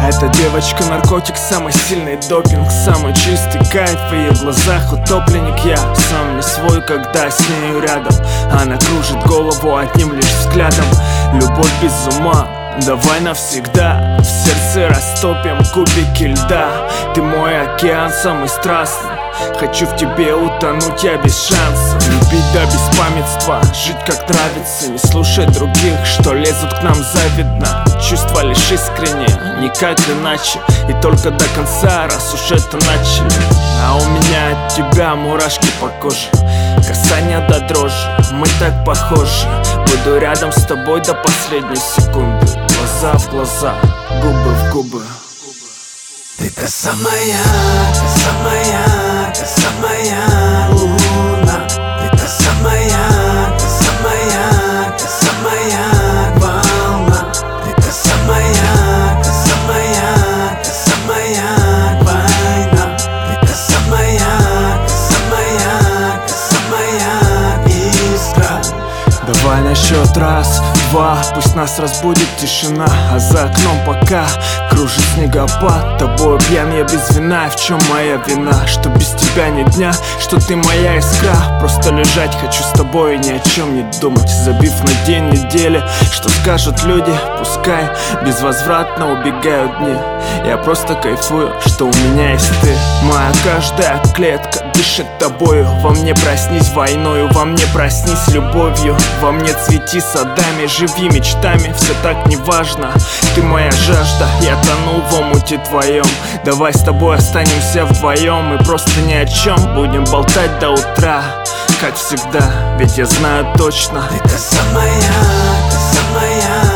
Эта девочка наркотик, самый сильный допинг, самый чистый кайф в ее глазах утопленник. Я сам не свой, когда с нею рядом. Она кружит голову одним лишь взглядом. Любовь без ума, давай навсегда. В сердце растопим кубики льда. Ты мой океан, самый страстный. Хочу в тебе утонуть, я без шансов. Любить до беспамятства, жить как нравится. Не слушать других, что лезут к нам завидно. Чувства лишь искренние, никак иначе. И только до конца, раз уж это начали. А у меня от тебя мурашки по коже, касания до дрожи, мы так похожи. Буду рядом с тобой до последней секунды. Глаза в глаза, губы в губы. Ты та самая, та самая, та самая луна. Ты та самая, та самая, та самая волна. Ты та самая, та самая, та самая война. Ты та самая, та самая, та самая искра. Давай на счет раз, два, пусть нас разбудит тишина. А за окном пока кружит снегопад. Тобой пьян я без вина, и в чем моя вина? Что без тебя ни дня, что ты моя искра. Просто лежать хочу с тобой и ни о чем не думать. Забив на день недели, что скажут люди. Пускай безвозвратно убегают дни. Я просто кайфую, что у меня есть ты. Моя каждая клетка дышит тобою. Во мне проснись войною, во мне проснись любовью. Во мне цвети садами, живи мечтами. Все так неважно, ты моя жажда. Я тону в омуте твоем. Давай с тобой останемся вдвоем. И просто ни о чем будем болтать до утра, как всегда, ведь я знаю точно. Ты та самая, та самая.